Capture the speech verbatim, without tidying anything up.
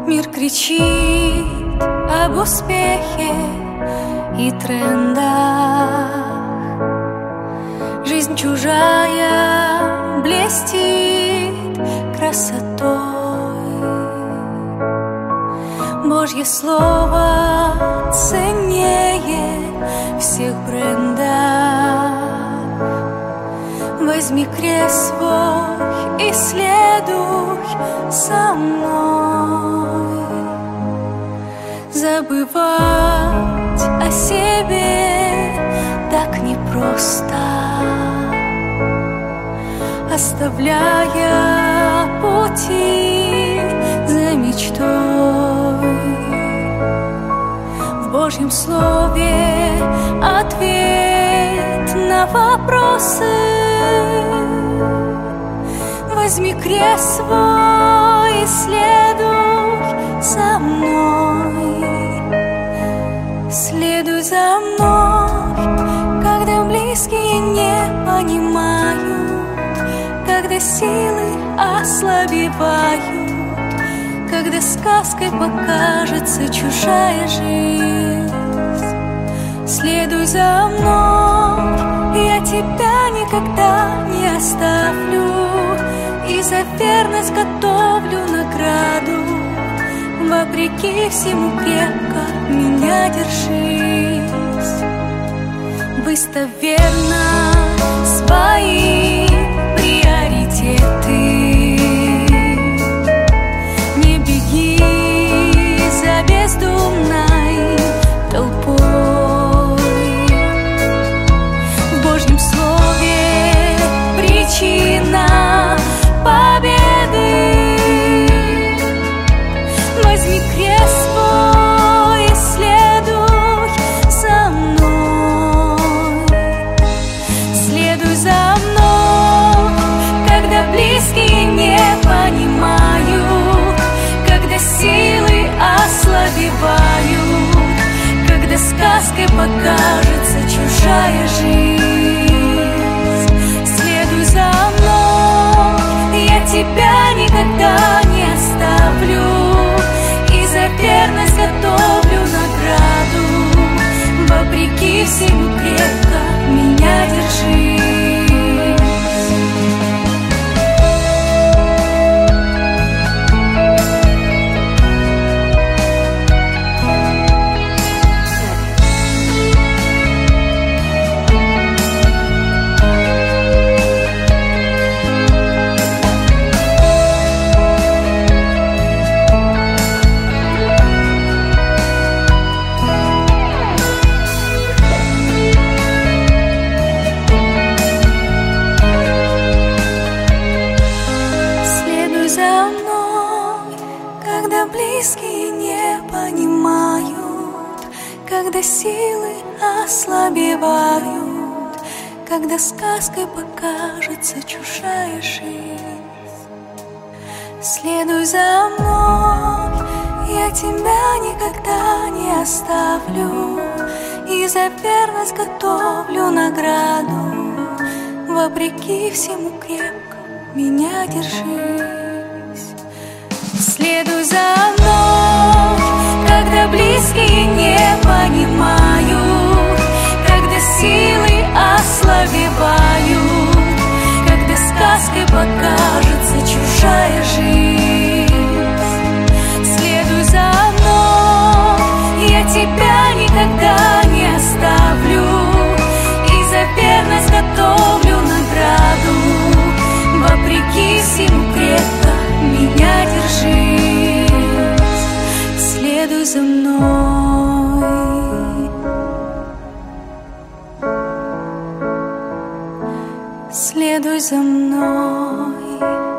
Мир кричит об успехе и трендах. Жизнь чужая блестит красотой. Божье слово ценнее всех брендов. Возьми крест свой и следуй со мной. Забывать о себе так непросто, оставляя пути за мечтой. В Божьем слове ответ на вопросы. Возьми крест свой и следуй за мной. Следуй за мной, когда близкие не понимают, когда силы ослабевают, когда сказкой покажется чужая жизнь. Следуй за мной, я тебя никогда не оставлю, и за верность готовлю награду. Вопреки всему крепко меня держись. Выставь верно свои приоритеты. Не беги за бездумной толпой. В Божьем слове причина победы. Возьми крест свой и следуй за мной. Следуй за мной, когда близкие не понимают, когда силы ослабевают, когда сказкой покажется чужая жизнь. Следуй за мной, я тебя никогда не оставлю, и за верность готовлю награду. Вопреки всему крепко меня держись. Когда близкие не понимают, когда силы ослабевают, когда сказкой покажется чужая жизнь. Следуй за мной, я тебя никогда не оставлю, и за верность готовлю награду. Вопреки всему крепко меня держи. Следуй за мной, когда близкие не понимают, когда силы ослабевают, когда сказкой покажется чужая жизнь. Следуй за мной, я тебя никогда не оставлю, и за верность готовлю награду. Вопреки всему крепко меня держись. Следуй за мной. Следуй за мной.